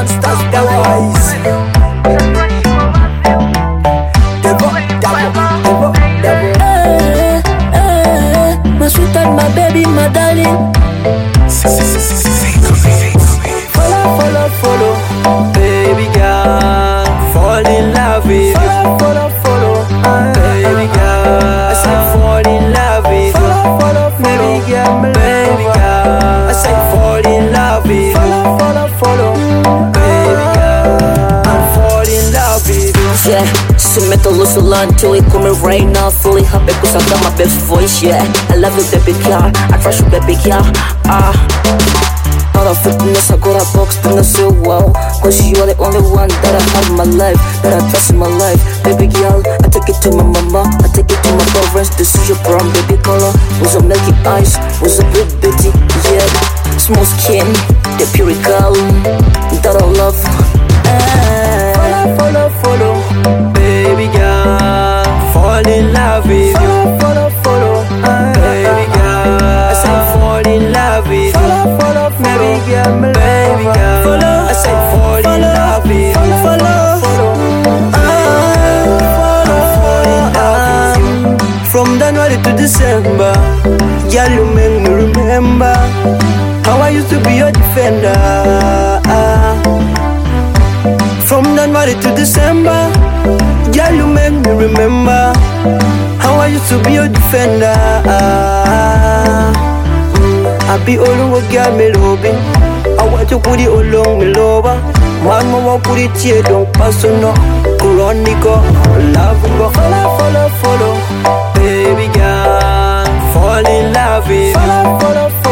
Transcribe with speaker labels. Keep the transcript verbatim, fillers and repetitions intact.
Speaker 1: Gangsters, the boys. Devil, devil, devil, devil.
Speaker 2: Eh, eh, my sweetheart, my baby, my darling.
Speaker 1: Follow, follow, follow, baby girl. Fall in love with you. Follow, follow, follow, baby girl. I said fall in love with you. Follow, follow, baby girl, baby girl. I said fall in love with you. Follow, follow, follow, baby girl. I'm fall in love with you.
Speaker 2: Yeah, se meto loose until it come rain now. Fully happy cause I got my best voice, yeah. I love you, baby girl. I trust you, baby girl. Ah. Out of fitness, I got a box, but not so wow. Cause you are the only one that I have in my life, that I trust in my life. Baby girl, I take it to my mama, I take it to my parents. This is your brown baby color. Was a milky eyes, was a big bitty, yeah. Small skin, the pure girl that I love. Ah.
Speaker 1: Follow, follow, follow, baby girl. Fall in love with you. Follow, follow, follow, baby girl. I say fall in love with you. Follow, follow, baby girl, baby girl. Follow, I say fall in love with you. Follow, follow, follow, fall in love with you. From January to December, girl, you make me remember how I used to be your defender. From January to December, girl, you make me remember how I used to be your defender. I be all over, girl, me loving. I want to put it all along me lover. Mama want put it here, don't pass on no. Chronicle, love go follow, follow, follow, baby girl, fall in love with you. Follow, follow,